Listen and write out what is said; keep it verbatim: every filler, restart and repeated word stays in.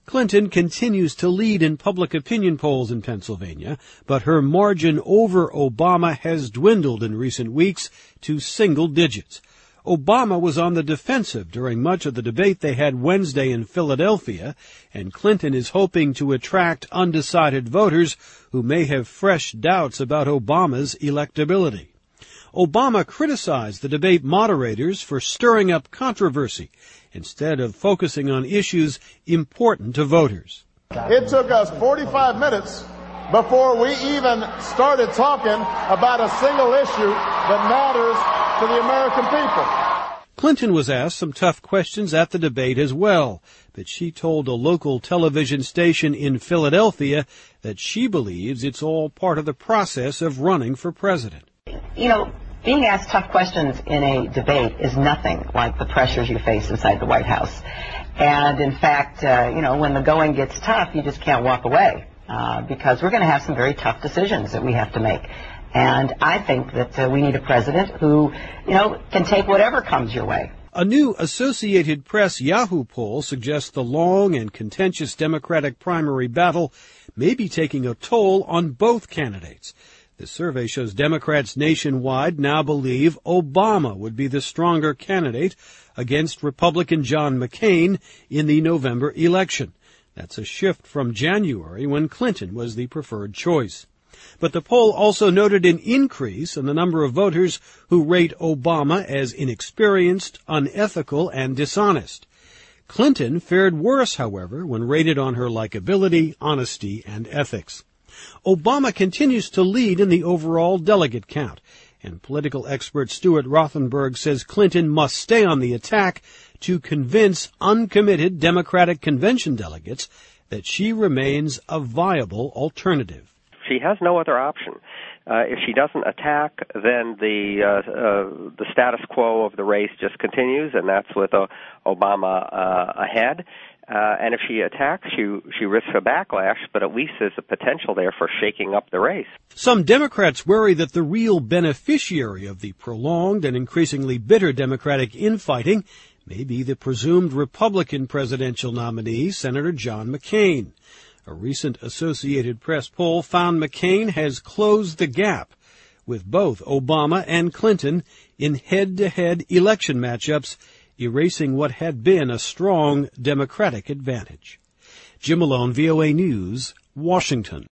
Clinton continues to lead in public opinion polls in Pennsylvania, but her margin over Obama has dwindled in recent weeks to single digits. Obama was on the defensive during much of the debate they had Wednesday in Philadelphia, and Clinton is hoping to attract undecided voters who may have fresh doubts about Obama's electability. Obama criticized the debate moderators for stirring up controversy instead of focusing on issues important to voters. It took us forty-five minutes before we even started talking about a single issue that matters to the American people. Clinton was asked some tough questions at the debate as well, but she told a local television station in Philadelphia that she believes it's all part of the process of running for president. You know, being asked tough questions in a debate is nothing like the pressures you face inside the White House. And in fact, uh, you know, when the going gets tough, you just can't walk away uh, because we're going to have some very tough decisions that we have to make. And I think that uh, we need a president who, you know, can take whatever comes your way. A new Associated Press Yahoo poll suggests the long and contentious Democratic primary battle may be taking a toll on both candidates. The survey shows Democrats nationwide now believe Obama would be the stronger candidate against Republican John McCain in the November election. That's a shift from January when Clinton was the preferred choice. But the poll also noted an increase in the number of voters who rate Obama as inexperienced, unethical, and dishonest. Clinton fared worse, however, when rated on her likability, honesty, and ethics. Obama continues to lead in the overall delegate count, and political expert Stuart Rothenberg says Clinton must stay on the attack to convince uncommitted Democratic convention delegates that she remains a viable alternative. She has no other option. Uh, if she doesn't attack, then the uh, uh, the status quo of the race just continues, and that's with uh, Obama uh, ahead. Uh, and if she attacks, she, she risks a backlash, but at least there's a potential there for shaking up the race. Some Democrats worry that the real beneficiary of the prolonged and increasingly bitter Democratic infighting may be the presumed Republican presidential nominee, Senator John McCain. A recent Associated Press poll found McCain has closed the gap with both Obama and Clinton in head-to-head election matchups, erasing what had been a strong Democratic advantage. Jim Malone, V O A News, Washington.